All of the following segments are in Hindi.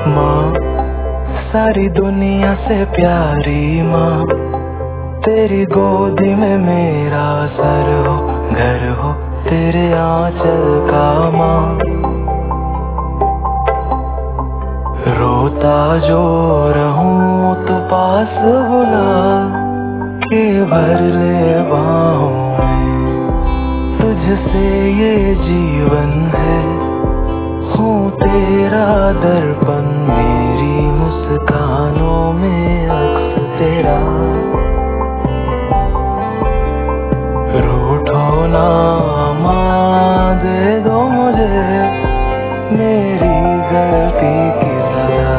माँ सारी दुनिया से प्यारी माँ, तेरी गोदी में मेरा सर हो, घर हो तेरे आंचल का माँ। रोता जो रहूं तो पास बुला के भर ले बाहों में, तुझसे ये जीवन है, हूँ तेरा दर्पण, मेरी मुस्कानों में अक्स तेरा। रूठो ना माँ, दे दो मुझे मेरी गलती की सजा।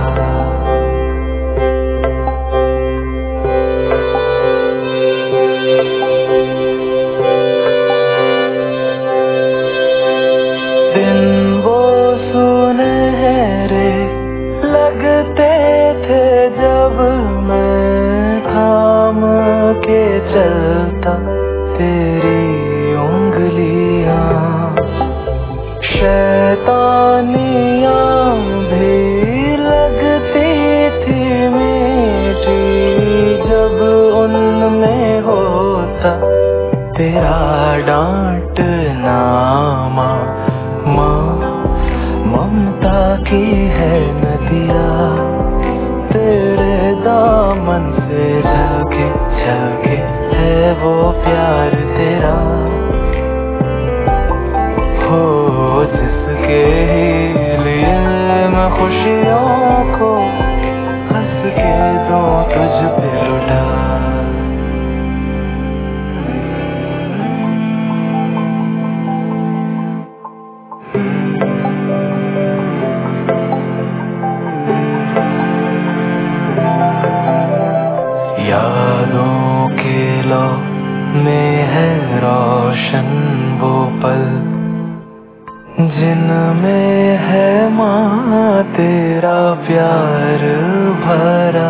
दिन वो सुनहरे लगते थे जब मैं थाम के चलता तेरी उंगलियां, शैतानियां भी लगती थी मीठी जब उनमें होता तेरा डांटना। माँ ममता की है नदिया, तेरे दामन से झलके झलके है वो प्यार तेरा। हो जिसके ही लिए मैं खुशियों को हंस के दूं तुझ पे लुटा। यादों के लौ में है रोशन वो पल, जिनमें है माँ तेरा प्यार भरा।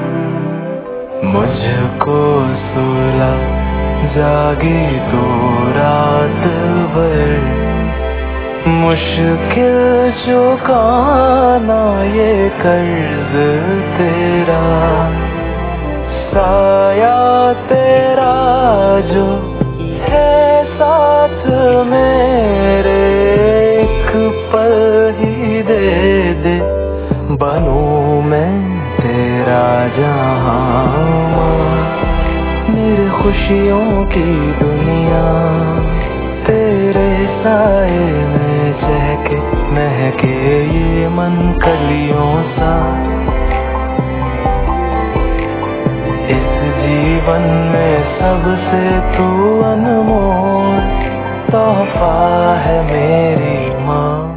मुझको सुला जागी तू रात भर, मुश्किल चुकाना ये कर्ज तेरा। साया तेरा जो है साथ मेरे, एक पल ही दे दे बनूं मैं तेरा जहां। मेरे खुशियों की दुनिया तेरे साए में चहके महके ये मन कलियों सा। इस जीवन में सबसे तू अनमोल तोहफा है मेरी माँ।